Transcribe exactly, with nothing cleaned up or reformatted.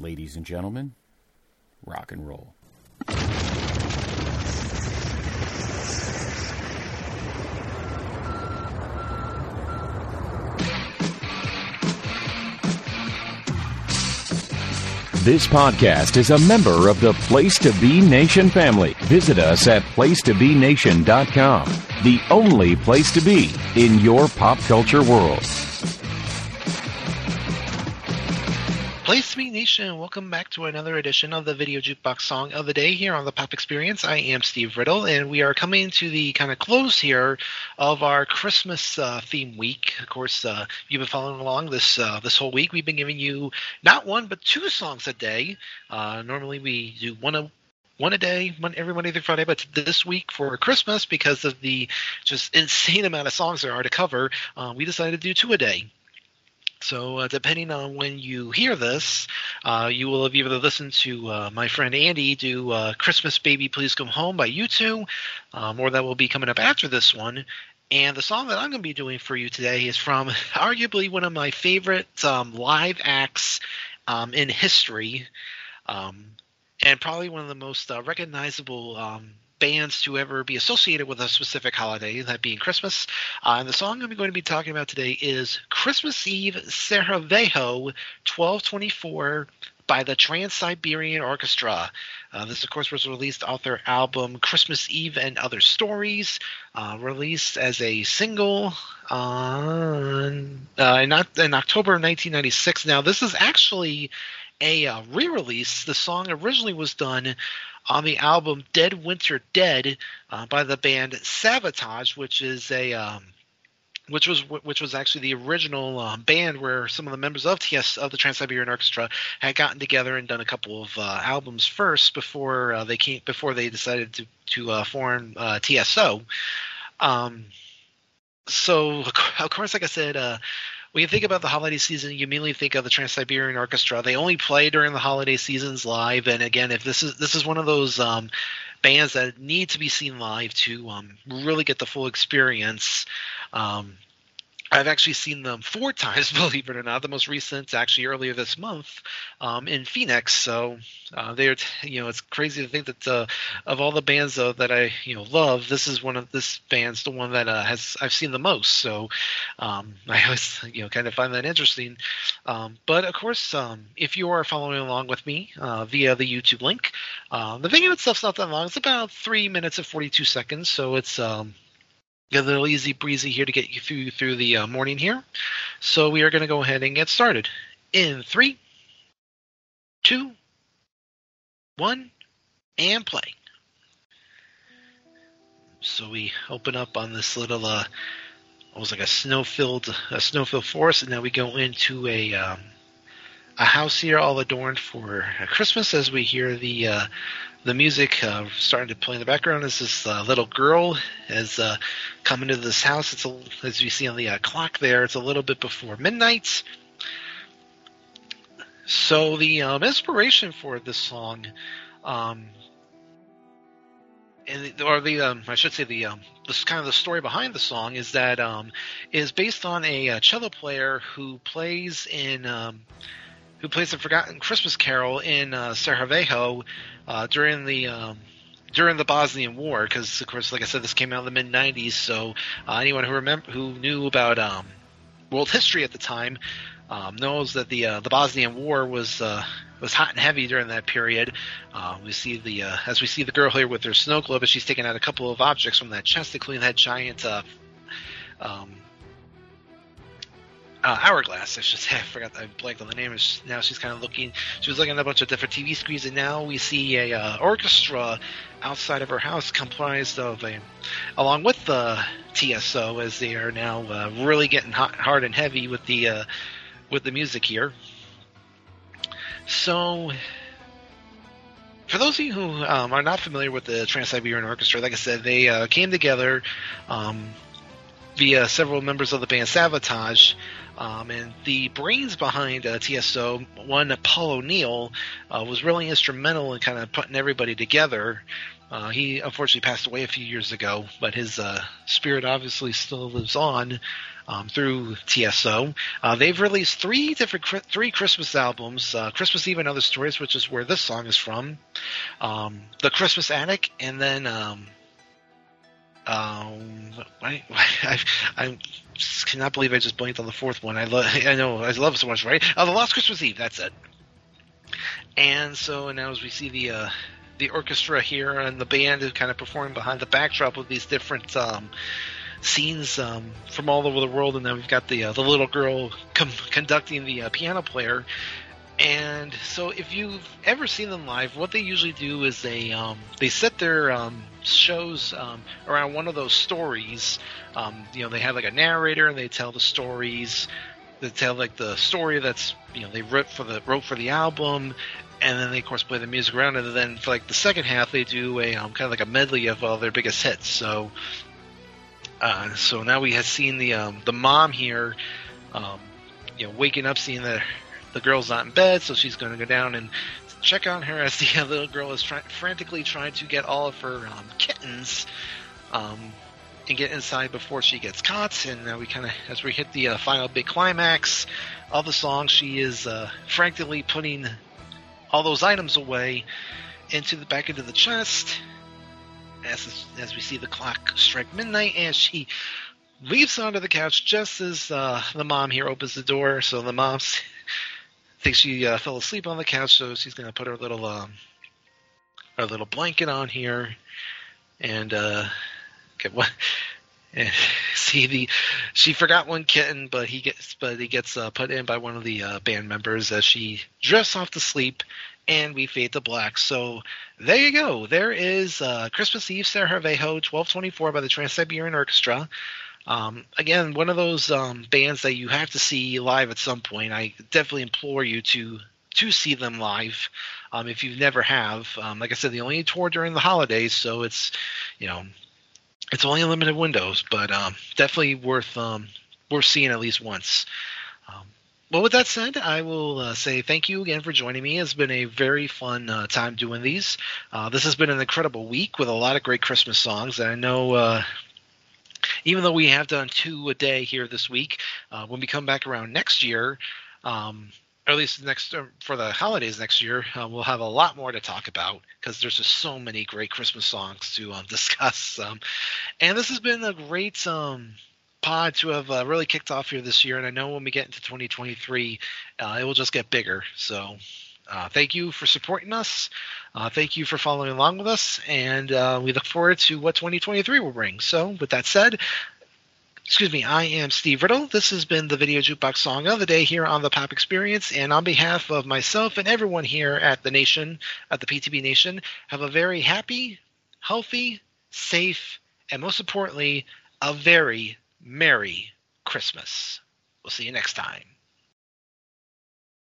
Ladies and gentlemen, rock and roll. This podcast is a member of the Place to Be Nation family. Visit us at place to be nation dot com, the only place to be in your pop culture world. Place to Be Nation, welcome back to another edition of the Video Jukebox Song of the Day here on the Pop Experience. I am Steve Riddle, and we are coming to the kind of close here of our Christmas uh, theme week. Of course, uh, you've been following along this uh, this whole week. We've been giving you not one but two songs a day. Uh, normally we do one a One a day, one every Monday through Friday, but this week for Christmas, because of the just insane amount of songs there are to cover, uh, we decided to do two a day. So uh, depending on when you hear this, uh, you will have either listened to uh, my friend Andy do uh, Christmas Baby Please Come Home by U two, um, or that will be coming up after this one. And the song that I'm going to be doing for you today is from arguably one of my favorite um, live acts um, in history, um, and probably one of the most uh, recognizable um bands to ever be associated with a specific holiday, that being Christmas. Uh, and the song I'm going to be talking about today is Christmas Eve Sarajevo twelve twenty-four by the Trans-Siberian Orchestra. Uh, this, of course, was released off their album Christmas Eve and Other Stories, uh, released as a single on, uh, in, in October of nineteen ninety-six. Now, this is actually a uh, re-release. The song originally was done on the album Dead Winter Dead uh, by the band Savatage, which is a um, which was which was actually the original um, band where some of the members of T S of the Trans-Siberian Orchestra had gotten together and done a couple of uh, albums first before uh, they came before they decided to to uh, form uh, T S O. Um, so of course, like I said, uh, when you think about the holiday season, you immediately think of the Trans-Siberian Orchestra. They only play during the holiday seasons live, and again, if this is this is one of those um, bands that need to be seen live to um, really get the full experience. Um, I've actually seen them four times, believe it or not. The most recent, actually, earlier this month um, in Phoenix. So uh, they're, you know, it's crazy to think that uh, of all the bands uh, that I, you know, love, this is one of this band's the one that uh, has I've seen the most. So um, I always, you know, kind of find that interesting. Um, but of course, um, if you are following along with me uh, via the YouTube link, uh, the video itself's not that long. It's about three minutes and forty-two seconds. So it's um, a little easy breezy here to get you through through the uh, morning here. So we are going to go ahead and get started in three, two, one, and play. So we open up on this little, uh, almost like a snow-filled, a snow-filled forest, and now we go into a um, a house here, all adorned for Christmas, as we hear the uh, the music uh, starting to play in the background. As this uh, little girl has uh, come into this house. It's a, as you see on the uh, clock there, it's a little bit before midnight. So the um, inspiration for this song, um, and or the um, I should say the um, this kind of the story behind the song is that um, is based on a, a cello player who plays in. Um, who plays a Forgotten Christmas Carol in uh, Sarajevo uh, during the um, during the Bosnian War, because of course, like I said, this came out in the mid nineties. So uh, anyone who remember who knew about um, world history at the time um, knows that the uh, the Bosnian War was uh, was hot and heavy during that period. Uh, we see the uh, as we see the girl here with her snow globe, as she's taking out a couple of objects from that chest, including that giant. Uh, um, Uh, hourglass, I should say. I forgot. I blanked on the name. Now she's kind of looking. She was looking at a bunch of different T V screens, and now we see a uh, orchestra outside of her house, comprised of a, along with the T S O, as they are now uh, really getting hot, hard and heavy with the uh, with the music here. So, for those of you who um, are not familiar with the Trans-Siberian Orchestra, like I said, they uh, came together um, via several members of the band Savatage. Um, and the brains behind uh, T S O, one Paul O'Neill, uh, was really instrumental in kind of putting everybody together. Uh, he unfortunately passed away a few years ago, but his uh, spirit obviously still lives on. um, through T S O. Uh, they've released three different three Christmas albums: uh, Christmas Eve and Other Stories, which is where this song is from, um, The Christmas Attic, and then um, um, I, I, I cannot believe I just blanked on the fourth one. I love, I know, I love it so much, right? Oh, The Lost Christmas Eve. That's it. And so now as we see the uh, the orchestra here and the band is kind of performing behind the backdrop of these different um, scenes um, from all over the world, and then we've got the uh, the little girl com- conducting the uh, piano player. And so if you've ever seen them live, what they usually do is they um, they set their um, shows um, around one of those stories. Um, you know, they have like a narrator and they tell the stories. They tell like the story that's, you know, they wrote for the wrote for the album, and then they of course play the music around it. And then for like the second half, they do a um, kind of like a medley of all their biggest hits. So, uh, so now we have seen the um, the mom here, um, you know, waking up, seeing that the girl's not in bed, so she's going to go down and check on her as the little girl is try- frantically trying to get all of her um, kittens. Um, and get inside before she gets caught. And now we kind of, as we hit the uh, final big climax of the song, she is uh, frantically putting all those items away into the back into the chest as as we see the clock strike midnight, and she leaps onto the couch just as uh, the mom here opens the door. So the mom thinks she uh, fell asleep on the couch, so she's going to put her little um, her little blanket on here and uh, get what. And see the, she forgot one kitten, but he gets, but he gets uh, put in by one of the uh, band members as she drifts off to sleep, and we fade to black. So there you go. There is uh, Christmas Eve, Sarajevo, twelve twenty-four by the Trans-Siberian Orchestra. Um, again, one of those um, bands that you have to see live at some point. I definitely implore you to to see them live um, if you never have. Um, like I said, they only tour during the holidays, so it's, you know. It's only a limited windows, but um, definitely worth um, worth seeing at least once. Um, well, with that said, I will uh, say thank you again for joining me. It's been a very fun uh, time doing these. Uh, this has been an incredible week with a lot of great Christmas songs. And I know uh, even though we have done two a day here this week, uh, when we come back around next year, um, or at least next uh, for the holidays next year, uh, we'll have a lot more to talk about because there's just so many great Christmas songs to um, discuss. Um, and this has been a great um, pod to have uh, really kicked off here this year. And I know when we get into twenty twenty-three, uh, it will just get bigger. So uh, thank you for supporting us. Uh, thank you for following along with us. And uh, we look forward to what twenty twenty-three will bring. So with that said, Excuse me, I am Steve Riddle. This has been the Video Jukebox Song of the Day here on the Pop Experience. And on behalf of myself and everyone here at the Nation, at the P T B Nation, have a very happy, healthy, safe, and most importantly, a very Merry Christmas. We'll see you next time.